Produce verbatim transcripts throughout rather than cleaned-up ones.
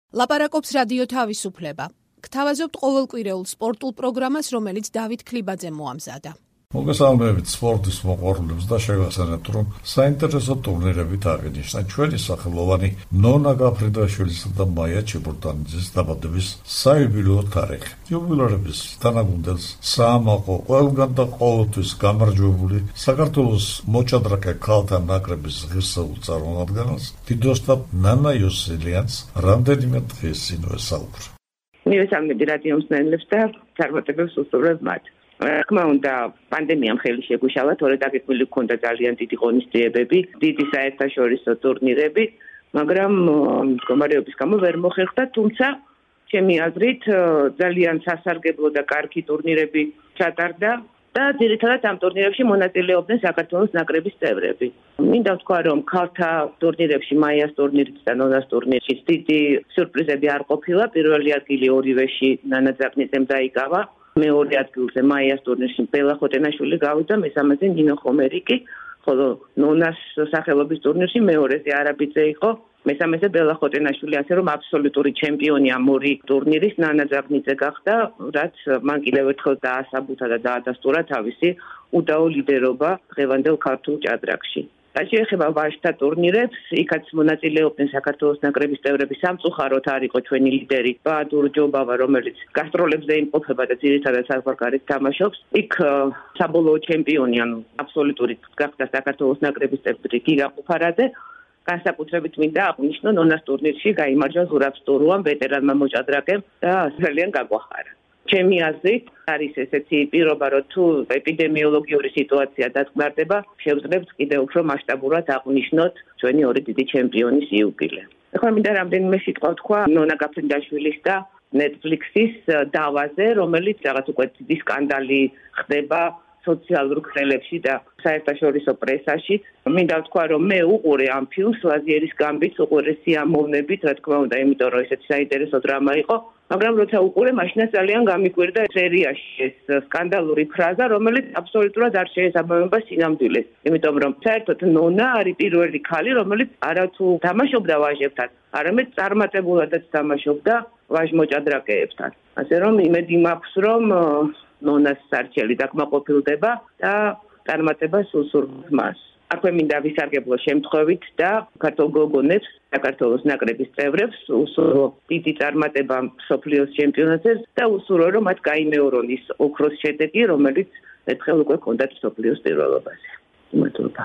ლაპარაკობს რადიო თავისუფლება. გთავაზობთ ყოველკვირეულ სპორტულ პროგრამას, რომელიც დავით ქლიბაძე მოამზადა. მოგესალმებით სპორტის მოყვარულებს და შეგახსენებთ, რომ საინტერესო ტურნირებით აღინიშნა ჩვენი სახელოვანი ნონა გაფრინდაშვილისა და მაია ჩებურდანიძის დაბადების საიუბილეო თარიღი. იუბილეების თანაგუნდელს საამაყო ყველგან და ყოველთვის გამარჯვებული საქართველოს მოჭადრაკე ქალთა ნაკრების ღირსეულ წარმომადგენელს დიდოსტატ ნანა იოსელიანს რამდენიმე დღის წინ ვესაუბრე. მივესალმები რადიო მსმენელებს და წარმატებებს უსურვებ მათ. Რა უნდა პანდემიამ ხელი შეგუშალა, თორედ აგებული გქონდა ძალიან დიდი ღონისძიებები, დიდი საერთაშორისო ტურნირები, მაგრამ მდგომარეობის გამო ვერ მოხერხდა, თუმცა ჩემი აზრით ძალიან სასარგებლო და კარგი ტურნირები ჩატარდა და ძირითადად ამ ტურნირებში მონაწილეობდნენ საქართველოს ნაკრების წევრები. მინდა ვთქვა, რომ ქალთა ტურნირებში, მაიას ტურნირიც და ნონას ტურნირში დიდი სიურპრიზები არ ყოფილა. პირველი ადგილი ორივეში ნანა ძაღნიძემ დაიკავა. მეორე ადგილზე მაიას ტურნირში ბელა ხოტენაშვილი გავიდა, მესამეზე ნინო ხომერიკი, ხოლო ნონას სახელობის ტურნირში მეორეზე არაბიძე იყო, მესამეზე ბელა ხოტენაშვილი, ასე რომ აბსოლუტური ჩემპიონი ამ ორი ტურნირის ნანა ძაღნიძე გახდა, რაც მან კიდევ ერთხელ დაასაბუთა და დაადასტურა თავისი უდაო ლიდერობა დღევანდელ ქართულ ჭადრაკში. რაც შეეხება ვაჟთა ტურნირებს, იქაც მონაწილეობდნენ საქართველოს ნაკრების წევრები, სამწუხაროდ არ იყო ჩვენი ლიდერი ბაადურ ჯობავა, რომელიც გასტროლებზე იმყოფება და ძირითადად საზღვარგარეთ თამაშობს. იქ საბოლოო ჩემპიონი, ანუ აბსოლუტური გახდა საქართველოს ნაკრების წევრი გიგა ყუფარაძე. განსაკუთრებით მინდა აღნიშნო ნონას ტურნირში გაიმარჯვა ზურაბ სტურუამ, ვეტერანმა მოჭადრაკემ და ძალიან გაგვახარა. ჩემი აზრით არის ესეთი პირობა, რომ თუ ეპიდემიოლოგიური სიტუაცია დათმარდება, შევძლებთ კიდევ უფრო მასშტაბურად აღნიშნოთ ჩვენი ორი დიდი ჩემპიონის იუბილე. ახლა მინდა რამდენიმე სიტყვა ვთქვა ნონა გაფრინდაშვილის და Netflix-ის დავაზე, რომელიც რაღაც უკვე დიდი სკანდალი ხდება სოციალურ ქსელებში და საერთაშორისო პრესაში. მინდა ვთქვა, რომ მე უყურე ამ ფილმს ლაზიერის გამბით, უყურე სიამოვნებით, რა თქმა უნდა, იმიტომ რომ ესეთი საინტერესო დრამა იყო. მაგრამ როცა უყურე, მაშინაც ძალიან გამიკვირდა სერიაში ეს სკანდალური ფრაზა, რომელიც აბსოლუტურად არ შეესაბამება სინამდვილეს. იმიტომ რომ საერთოდ ნონა არის პირველი ქალი, რომელიც არათუ თამაშობდა ვაჟებთან, არამედ წარმატებულადაც თამაშობდა ვაჟ მოჭადრაკეებთან. ასე რომ იმედი მაქვს, რომ ნონას სარჩელი დაკმაყოფილდება და წარმატებას უსურვებს მას. აქვე მინდა ვისარგებლო შემთხვევით და ქართულ გოგონებს, საქართველოს ნაკრების წევრებს უსურვო დიდი წარმატება მსოფლიოს ჩემპიონატზე და უსურვო, რომ მათ გაიმეორონ ის ოქროს შედეგი, რომელიც ერთხელ უკვე ჰქონდათ მსოფლიოს პირველობაზე. მადლობა.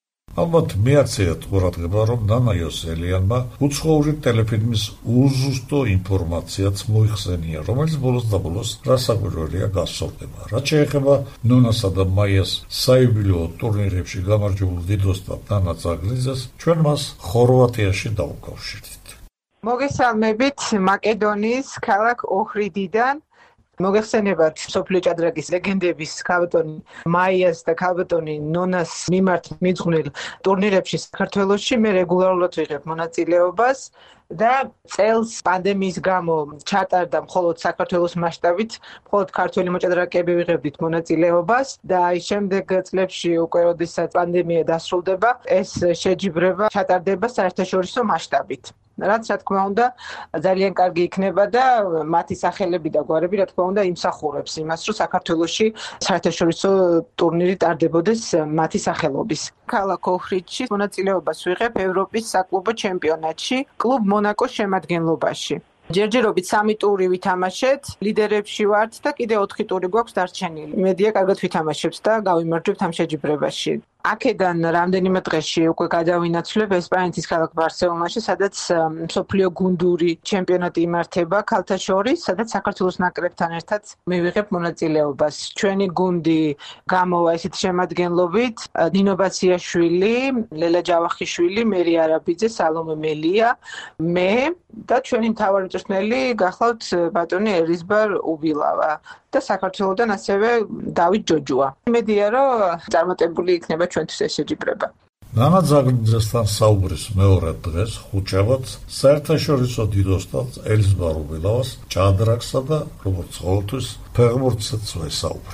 ალბათ მიაქციათ ყურადღება, რომ ნანა იოსელიანმა უცხოური ტელეფილმის უზუსტო ინფორმაციაც მოიხსენია, რომელიც ბოლოს და ბოლოს რასაკვირველია გასწორდება. რაც შეეხება ნონასა და მაიას საიუბილეო ტურნირებში გამარჯვებულ დიდოსტატ ნანა ძაღნიძეს, ჩვენ მას ხორვატიაში დავუკავშირდით. მოგესალმებით მაკედონიის ქალაქ ოჰრიდიდან. მოგეხსენებათ მსოფლიო ჭადრაკის ლეგენდების ქალბატონი მაიას და ქალბატონი ნონას მიმართ მიძღვნილ ტურნირებში საქართველოში მე რეგულარულად ვიღებ მონაწილეობას და წელს პანდემიის გამო ჩატარდა მხოლოდ საქართველოს მასშტაბით, მხოლოდ ქართველი მოჭადრაკეები ვიღებდით მონაწილეობას და აი შემდეგ წლებში უკვე როდესაც პანდემია დასრულდება, ეს შეჯიბრება ჩატარდება საერთაშორისო მასშტაბით. რაც რა თქმა უნდა ძალიან კარგი იქნება და მათი სახელები და გვარები რა თქმა უნდა იმსახურებს იმას, რომ საქართველოში საერთაშორისო ტურნირი ტარდებოდეს მათი სახელობის. ქალაქ ოჰრიდში მონაწილეობას ვიღებ ევროპის საკლუბო ჩემპიონატში, კლუბ მონაკოს შემადგენლობაში. ჯერჯერობით სამი ტური ვითამაშეთ, ლიდერებში ვართ და კიდევ ოთხი ტური გვაქვს დარჩენილი. იმედია კარგად ვითამაშებთ და გავიმარჯვებთ ამ შეჯიბრებაში. აქედან რამდენიმე დღეში უკვე გადავინაცვლებ ესპანეთის ქალაქ ბარსელონაში, სადაც მსოფლიო გუნდური ჩემპიონატი იმართება ქალთა შორის, სადაც საქართველოს ნაკრებთან ერთად მივიღებ მონაწილეობას. ჩვენი გუნდი გამოვა ესეთ შემადგენლობით: ნინო ბაციაშვილი, ლელა ჯავახიშვილი, მერი არაბიძე, სალომე მელია, მე და ჩვენი მთავარი მწვრთნელი გახლავთ ბატონი ერისბარ უბილავა და საქართველოდან ასევე დავით ჯოჯუა. იმედია, რომ წარმატებული იქნება ჩვენთვის ეს შეჯიბრება. ნანა ძაღნიძესთან საუბრის მეორე დღეს ხუჭავად საერთაშორისო დიდოსტატ ერისბარ უბილავას ჭადრაკსა და როგორც ყოველთვის ფეხბურთსაც ვესაუბრე.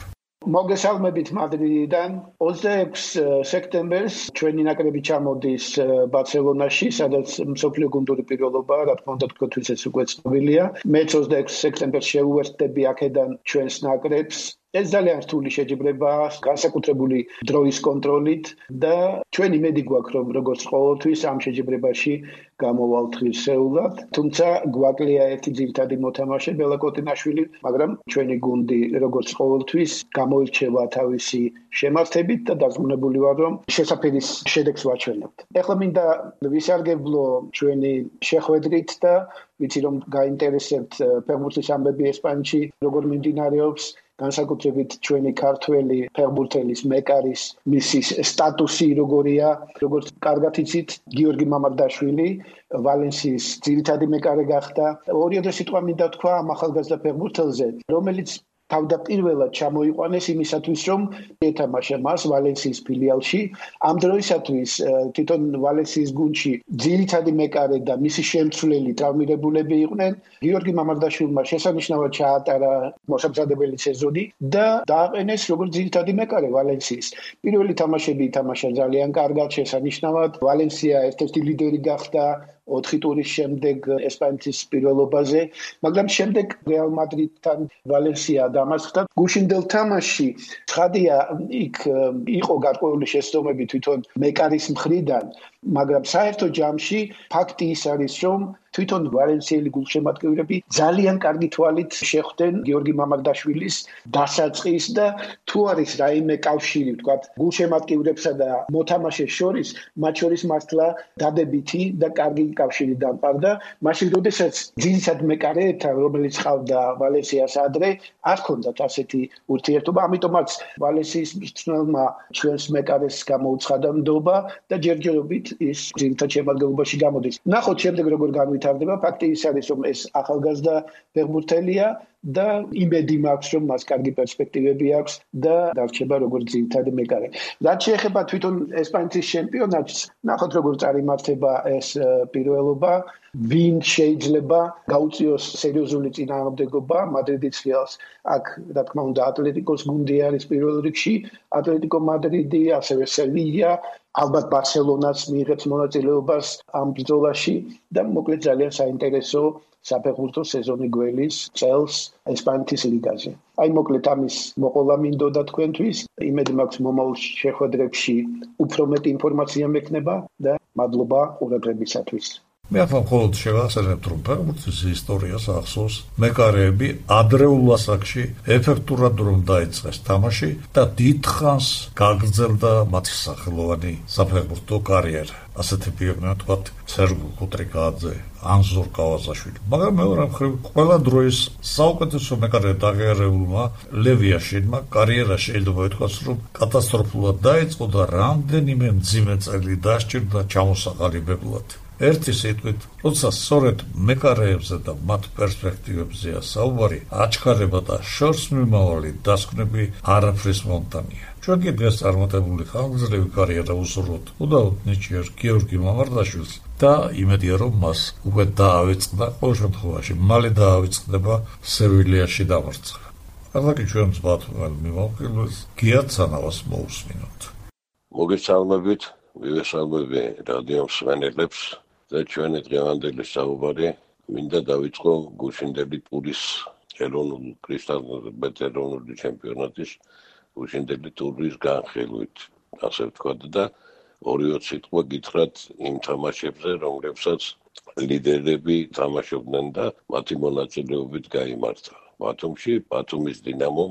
მოგესალმებით მადრიდიდან. ოცდაექვსი სექტემბერს ჩვენი ნაკრები ჩამოდის ბარსელონაში, სადაც მსოფლიო გუნდური პირველობა, რა თქმა უნდა, თქვენთვის ეს უკვე ცნობილია. მეც ოცდაექვსი სექტემბერს შევუერთდები აქედან ჩვენს ნაკრებს. ეს ძალიან რთული შეჯიბრებაა, განსაკუთრებული დროის კონტროლით და ჩვენ იმედი გვაქვს, რომ როგორც ყოველთვის ამ შეჯიბრებაში გამოვალთ ღირსეულად. თუმცა გვაკლია ერთი ძირითადი მოთამაშე ბელა კოტინაშვილი, მაგრამ ჩვენი გუნდი როგორც ყოველთვის გამოირჩევა თავისი შემართებით და დაზმუნებული ვარ, რომ შესაფერის შედეგს ვაჩვენებთ. ეხლა მინდა ვისარგებლო ჩვენი შეხვედრით და ვიცი რომ გაინტერესებთ ფეხბურთის ამბები ესპანეთში როგორ მიმდინარეობს. განსაკუთრებით ჩვენი ქართველი ფეხბურთელის მეკარის მისის სტატუსი როგორია, როგორც კარგად იცით, გიორგი მამარდაშვილი ვალენსიის ძირითადი მეკარე გახდა. ორი დრო სიტყვა მინდა თქვა ამ ახალგაზრდა ფეხბურთელზე, რომელიც თავდაპირველად ჩამოიყვანეს იმისათვის, რომ ეთამაშა მას ვალენსიის ფილიალში. ამ დროისათვის თვითონ ვალენსიის გუნდში ძირითადი მეკარე და მისი შემცვლელი ტრავმირებულები იყვნენ. გიორგი მამარდაშვილმა შესანიშნავად ჩაატარა მოსამზადებელი სეზონი და დააყენეს როგორც ძირითადი მეკარე ვალენსიის. პირველი თამაშები ითამაშა ძალიან კარგად, შესანიშნავად. ვალენსია ერთ-ერთი ლიდერი გახდა ოთხი ტურის შემდეგ ესპანეთის პირველობაზე, მაგრამ შემდეგ რეალ მადრიდთან ვალენსია დამარცხდა. გუშინდელ თამაშში ცხადია იქ იყო გარკვეული შეცდომები თვითონ მეკარის მხრიდან, მაგრამ საერთო ჯამში ფაქტი ის არის, რომ თვითონ ვალენსიელი გულშემატკივრები ძალიან კარგი თვალით შეხვდნენ გიორგი მამარდაშვილის დასაწყის და თუ არის რაიმე კავშირი, ვთქვათ, გულშემატკივრებსა და მოთამაშეს შორის, მათ შორის მართლა დადებითი და კარგი კავშირი დამყარდა. მაშინ როდესაც ძირითად მეკარეებთან, რომელიც ყავდა ვალენსიას ადრე, არ ჰქონდათ ასეთი ურთიერთობა, ამიტომაც ვალენსიის მწვრთნელმა ჩვენს მეკარეს გამოუცხადა ნდობა და ჯერჯერობით ის ძირითად შემადგენლობაში გამოდის. ნახოთ შემდეგ როგორ განვითარდება. ფაქტი ის არის, რომ ეს ახალგაზრდა ფეხბურთელია და იმედი მაქვს, რომ მას კარგი პერსპექტივები აქვს და დარჩება როგორც ძირითადი მეკარე. რაც შეეხება თვითონ ესპანეთის ჩემპიონატს, ნახოთ როგორ წარიმართება ეს პირველობა. ვინ შეიძლება გაუწიოს სერიოზული წინააღმდეგობა მადრიდის რეალს. აქ რა თქმა უნდა ატლეტიკოს გუნდი არის პირველ რიგში, ატლეტიკო მადრიდი, ასევე სევილია, ალბათ ბარსელონას მიიღებს მონაწილეობას ამ ბრძოლაში და მოკლედ ძალიან საინტერესო საფეხბურთო სეზონი გველის წელს ესპანეთის ლიგაზე. აი მოკლედ ამის მოყოლა მინდოდა თქვენთვის. იმედი მაქვს მომავალ შეხვედრებში უფრო მეტი ინფორმაცია მექნება და მადლობა ყურადღებისათვის. მე ახლა მხოლოდ შევახსენებთ, რომ ფეხბურთის ისტორიას ახსოვს მეკარეები ადრეულ ასაკში ეფექტურად რომ დაიწყეს თამაში და დიდხანს გაგრძელდა მათი სახელოვანი საფეხბურთო კარიერა. ასეთები იყვნენ, თქვათ, სერგო კუტრიკაძე, ანზორ კავაზაშვილი. მაგრამ მეორე მხრივ, ყველა დროის საუკეთესო მეკარე დაღიარებულმა ლევი აშენმა კარიერა შეიძლება ითქვას, რომ კატასტროფულად დაიწყო და რამდენიმე მძიმე წელი დასჭირდა ჩამოსაყალიბებლად. ერთი სიტყვით, როცა სწორედ მეკარეებზე და მათ პერსპექტივებზეა საუბარი, აჩქარება და შორსმიმავალი დასკვნები არაფრის მომტანია. ჩვენ კი დღეს წარმატებული ხანგრძლივი კარიერა უსურვოთ უდავოდ ნიჭიერ გიორგი მამარდაშვილს და იმედია, რომ მას უკვე დაავიწყდა, ყოველ შემთხვევაში მალე დაავიწყდება სევილიაში დამარცხება. ახლა კი ჩვენს ბათუმელ მიმოხილველს გია ცანავას მოусმინოთ. მოგესალმებით, მივესალმები რადიო მსმენელებს და ჩვენი დღევანდელი საუბარი მინდა დავიწყო გუშინდელი ტურის ეროვნულ კრისტალბეტ ეროვნული ჩემპიონატის გუშინდელი ტურის განხილვით, ასე ვთქვათ და ორი სიტყვა გითხრათ იმ თამაშებზე, რომლებსაც ლიდერები თამაშობდნენ და მათი მონაწილეობით გაიმართა. ბათუმში ბათუმის დინამომ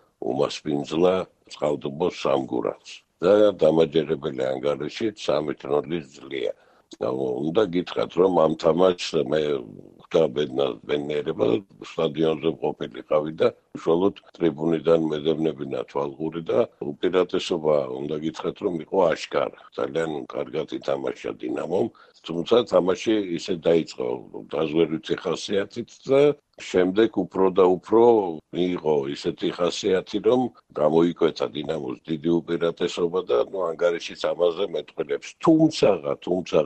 უმასპინძლა წყალტუბოს სამგურათს და დამაჯერებელი ანგარიში სამი ნული ძლია. უნდა გითხრათ, რომ ამ თამაშს მე ვთქვაბენერება სტადიონზე ყოფილიყავი და უშუალოდ ტრიბუნიდან მედევნებინა თვალღური და უპირატესობა უნდა გითხრათ, რომ იყო აშკარა. ძალიან კარგად ითამაშა დინამომ, თუმცა თამაში ისე დაიწყო დაზვერვითი ხასიათით და შემდეგ უფრო და უფრო მიიღო ისეთი ხასიათი, რომ გამოიკვეთა დინამოს დიდი უპირატესობა და ნუ ანგარიშიც ამაზე მეტყველებს. თუმცა, თუმცა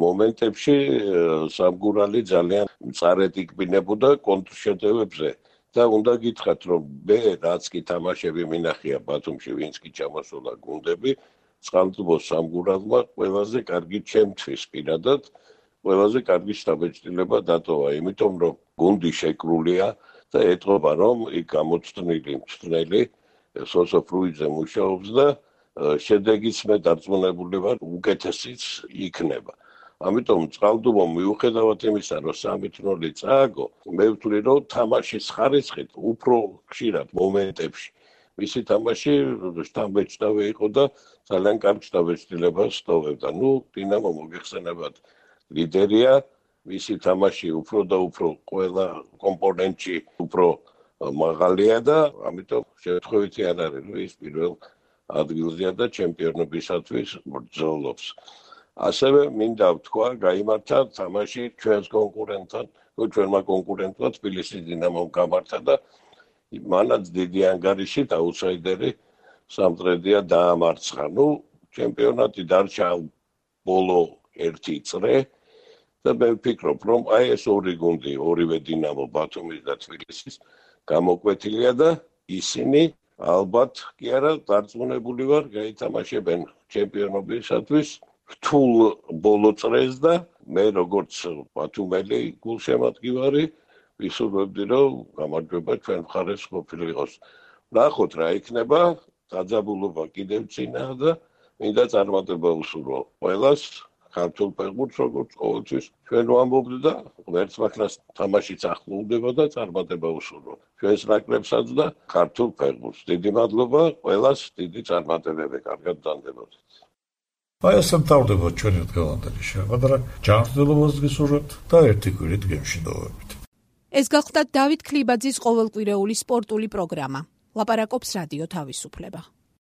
მომენტებში სამგურალი ძალიან მწარედ იქბინებოდა კონტრშეტევებზე. და უნდა გითხრათ, რომ მე რაც კი თამაშები მინახია ბათუმში, ვინც კი ჩამოსულა გუნდები, წყალტუბოს სამგურალმა ყველაზე კარგი ჩემთვის პირადად, ყველაზე კარგი შტაბ-ეჭდილება დატოვა, იმიტომ რომ გუნდი შეკრულია და ეტყობა, რომ იქ გამოცდნილი მწვრთნელი სოსო ფრუიძე მუშაობს და შედეგიც მე დარწმუნებული ვარ, უკეთესიც იქნება. ამიტომ წყალტუბომ მიუხედავად იმისა, რომ სამი ნული წააგო, მე ვთვლი, რომ თამაშის ხარისხით უფრო ხშირად მომენტებში მისი თამაში შტაბ-ეჭდავი იყო და ძალიან კარგ შტაბ-ეჭდილებას ტოვებდა. ნუ დინამო მოგეხსენებათ ლიდერია, მისი თამაში უფრო და უფრო ყველა კომპონენტში უფრო მაღალია და ამიტომ შემთხვევითი არ არის, რომ ის პირველ ადგილზეა და ჩემპიონობისათვის ბრძოლობს. ასევე მინდა ვთქვა, გაიმართა თამაში ჩვენს კონკურენტთან, ჩვენმა კონკურენტმა თბილისის დინამომ გამართა და მანაც დიდი ანგარიშით აუტსაიდერი სამტრედია დაამარცხა. ნუ ჩემპიონატი დარჩა ბოლო ერთი წრე და მე ვფიქრობ, რომ აი ეს ორი გუნდი, ორივე დინამო ბათუმის და თბილისის გამოკვეთილია და ისინი ალბათ კი არა დარწმუნებული ვარ, გაითამაშებენ ჩემპიონობისათვის რთულ ბოლო წრეს და მე როგორც ბათუმელი გულშემატკივარი ვისურვებდი, რომ გამარჯვება ჩვენ მხარეს ყოფილიყოს. ნახოთ რა იქნება, დაძაბულობა კიდევ წინაა და მინდა წარმატება უსურვო ყველას, ქართულ ფეხბურთს როგორც ყოველთვის ჩვენ ვამბობთ და ვერც მაქრას თამაშიც ახლოვდება და წარმატება უსურვო. ჩვენს ნაკრებსაც და ქართულ ფეხბურთს. დიდი მადლობა ყველას, დიდი წარმატებები, კარგად დანდებოდეთ. აი ესე მთავრდება ჩვენი დღევანდელი შეხვედრა. ჯანმრთელობას გისურვებთ და ერთი კვირით გემშვიდობებით. ეს გახლდათ დავით ქლიბაძის ყოველკვირეული სპორტული პროგრამა. ლაპარაკობს რადიო თავისუფლება.